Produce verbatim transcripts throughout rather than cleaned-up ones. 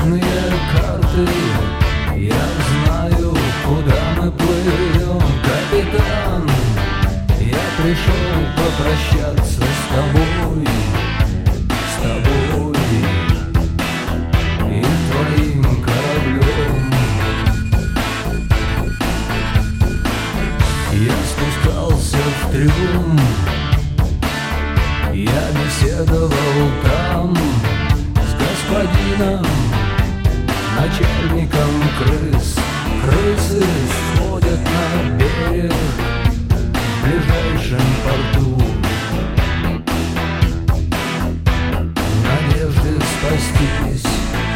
звездные карты. Я знаю, куда мы плывем, капитан. Я пришел попрощаться с тобой, с тобой и твоим кораблем. Я спускался в трюм, я беседовал там с господином, начальником крыс. Крысы сходят на берег в ближайшем порту в надежде спастись.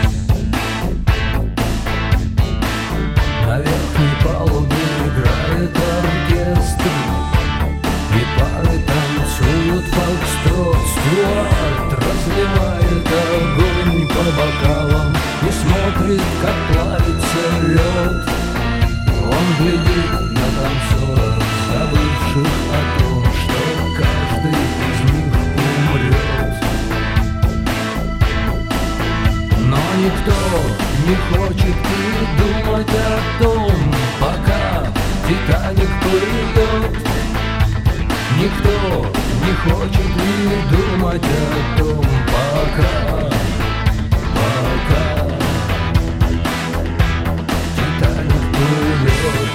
На верхней палубе играет оркестр, и пары танцуют фокстрот. Стюарт разливает огонь по бокалам и смотрит, как плавится лед. Он глядит на танцоров, забывших о том, что каждый из них умрет. Но никто не хочет и думать о том, пока Титаник плывет. Никто не хочет и думать о том, пока, пока Титаник плывет.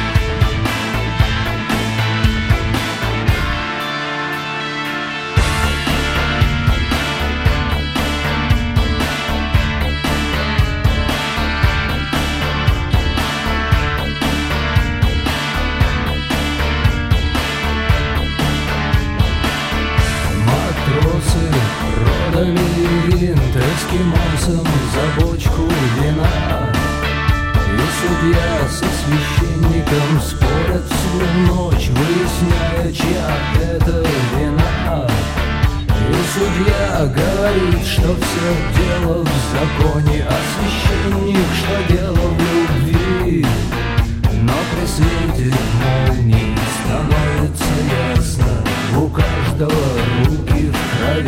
Продали винт эскимосам за бочку вина, и судья со священником спорят всю ночь, выясняя, чья это вина. И судья говорит, что все дело в законе, а священник, что дело в любви. Но при свете молний становится ясно, у каждого руки в крови.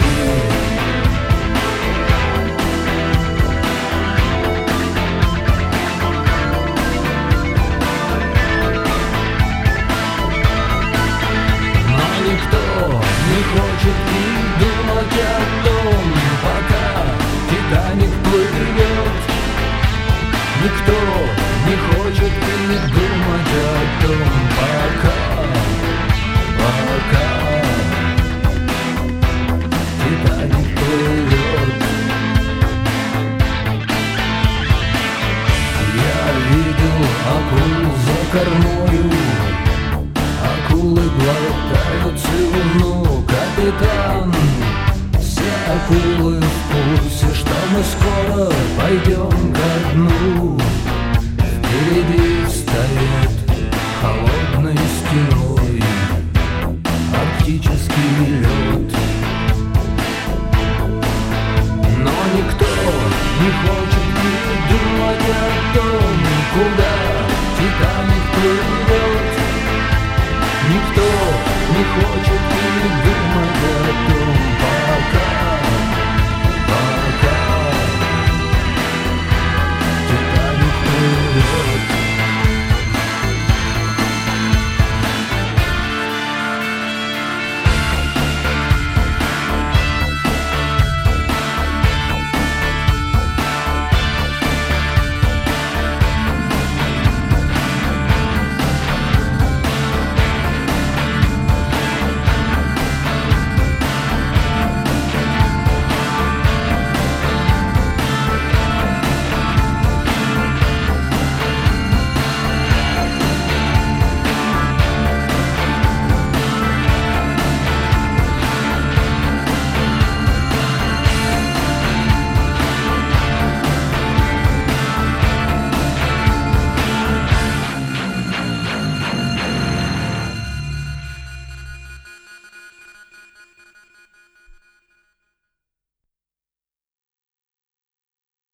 Но никто не хочет и думать о том, пока Титаник плывет. Никто не хочет и думать о том, пока, пока Титаник плывет. Я видел акул за кормою, акулы глотают слюну, капитан. Все акулы в курсе, что мы скоро пойдем ко дну. Впереди стоит холодной стеной арктический лед.